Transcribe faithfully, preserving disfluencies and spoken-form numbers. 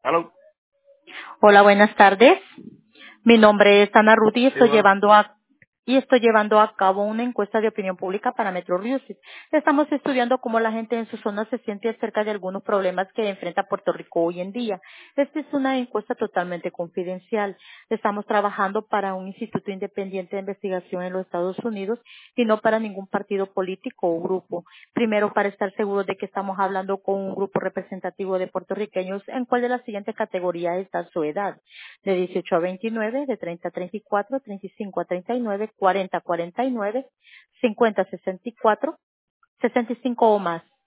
Hello. Hola, buenas tardes. Mi nombre es Ana Ruth y Sí, estoy bueno. llevando a y estoy llevando a cabo una encuesta de opinión pública para Metro Music. Estamos estudiando cómo la gente en su zona se siente acerca de algunos problemas que enfrenta Puerto Rico hoy en día. Esta es una encuesta totalmente confidencial. Estamos trabajando para un instituto independiente de investigación en los Estados Unidos y no para ningún partido político o grupo. Primero, para estar seguros de que estamos hablando con un grupo representativo de puertorriqueños, ¿en cuál de las siguientes categorías está su edad? De dieciocho a veintinueve, de treinta a treinta y cuatro, treinta y cinco a treinta y nueve, cuarenta a cuarenta y nueve, cincuenta a sesenta y cuatro, sesenta y cinco o más.